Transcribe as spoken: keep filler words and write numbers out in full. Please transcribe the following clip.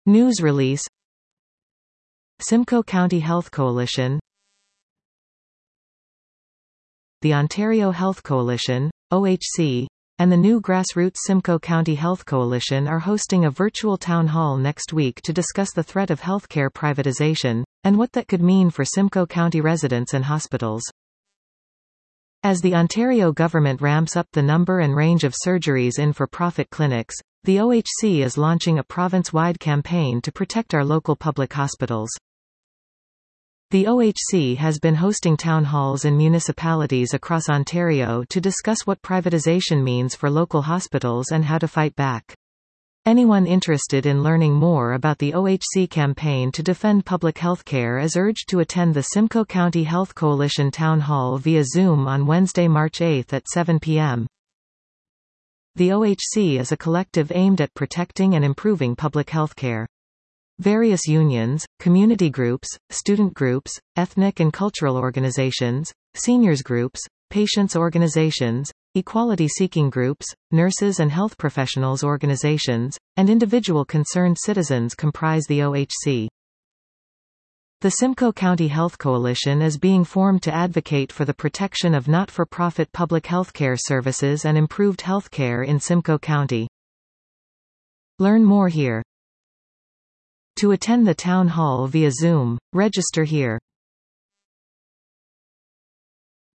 News release. Simcoe County Health Coalition. The Ontario Health Coalition, O H C, and the new grassroots Simcoe County Health Coalition are hosting a virtual town hall next week to discuss the threat of healthcare privatization, and what that could mean for Simcoe County residents and hospitals. As the Ontario government ramps up the number and range of surgeries in for-profit clinics, the O H C is launching a province-wide campaign to protect our local public hospitals. The O H C has been hosting town halls in municipalities across Ontario to discuss what privatization means for local hospitals and how to fight back. Anyone interested in learning more about the O H C campaign to defend public health care is urged to attend the Simcoe County Health Coalition Town Hall via Zoom on Wednesday, March eighth at seven p m The O H C is a collective aimed at protecting and improving public health care. Various unions, community groups, student groups, ethnic and cultural organizations, seniors groups, patients organizations, equality-seeking groups, nurses and health professionals organizations, and individual concerned citizens comprise the O H C. The Simcoe County Health Coalition is being formed to advocate for the protection of not-for-profit public healthcare services and improved healthcare in Simcoe County. Learn more here. To attend the town hall via Zoom, register here.